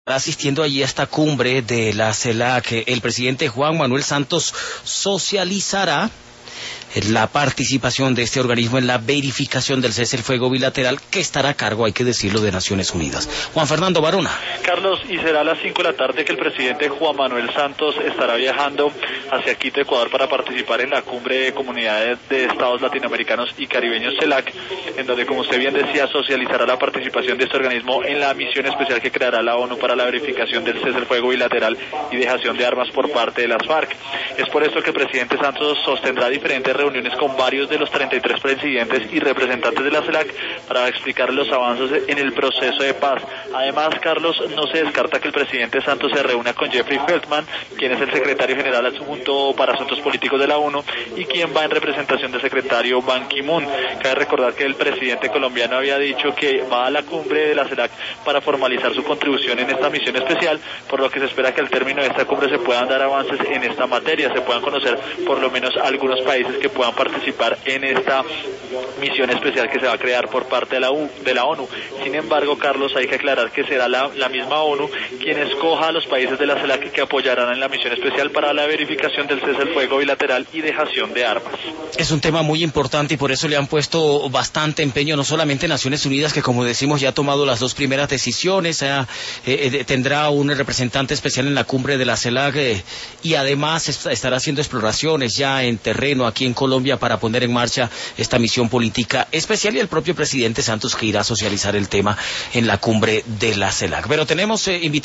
Asistiendo allí a esta cumbre de la CELAC, el presidente Juan Manuel Santos socializará la participación de este organismo en la verificación del cese el fuego bilateral que estará a cargo, hay que decirlo, de Naciones Unidas. Juan Fernando Barona. Carlos, y será a las 5 de la tarde que el presidente Juan Manuel Santos estará viajando hacia Quito, Ecuador, para participar en la cumbre de comunidades de estados latinoamericanos y caribeños CELAC, en donde, como usted bien decía, socializará la participación de este organismo en la misión especial que creará la ONU para la verificación del cese el fuego bilateral y dejación de armas por parte de las FARC. Es por esto que el presidente Santos sostendrá diferentes reuniones con varios de los 33 presidentes y representantes de la CELAC para explicar los avances en el proceso de paz. Además, Carlos, no se descarta que el presidente Santos se reúna con Jeffrey Feltman, quien es el secretario general adjunto para asuntos políticos de la ONU y quien va en representación del secretario Ban Ki-moon. Cabe recordar que el presidente colombiano había dicho que va a la cumbre de la CELAC para formalizar su contribución en esta misión especial, por lo que se espera que al término de esta cumbre se puedan dar avances en esta materia, se puedan conocer por lo menos algunos países que puedan participar en esta misión especial que se va a crear por parte de la ONU. Sin embargo, Carlos, hay que aclarar que será la misma ONU quien escoja a los países de la CELAC que apoyarán en la misión especial para la verificación del cese el fuego bilateral y dejación de armas. Es un tema muy importante y por eso le han puesto bastante empeño, no solamente Naciones Unidas, que como decimos ya ha tomado las dos primeras decisiones, tendrá un representante especial en la cumbre de la CELAC y además estará haciendo exploraciones ya en terreno aquí en Colombia para poner en marcha esta misión política especial, y el propio presidente Santos que irá a socializar el tema en la cumbre de la CELAC. Pero tenemos invitados